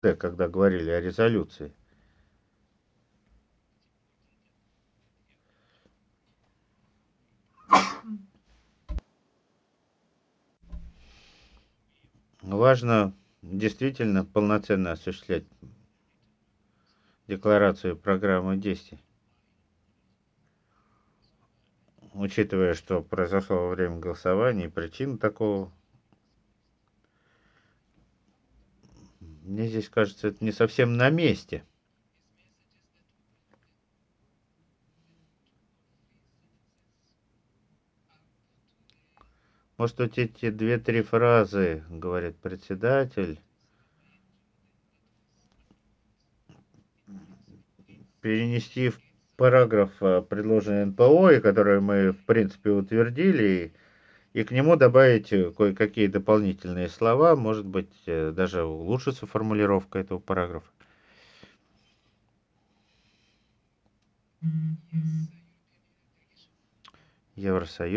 когда говорили о резолюции. Важно действительно полноценно осуществлять декларацию программы действий, учитывая, что произошло во время голосования и причина такого. Мне здесь кажется, это не совсем на месте. Может быть, эти две-три фразы, говорит председатель, перенести в параграф, предложенный НПО, и который мы, в принципе, утвердили, и к нему добавить кое-какие дополнительные слова, может быть, даже улучшится формулировка этого параграфа. Евросоюз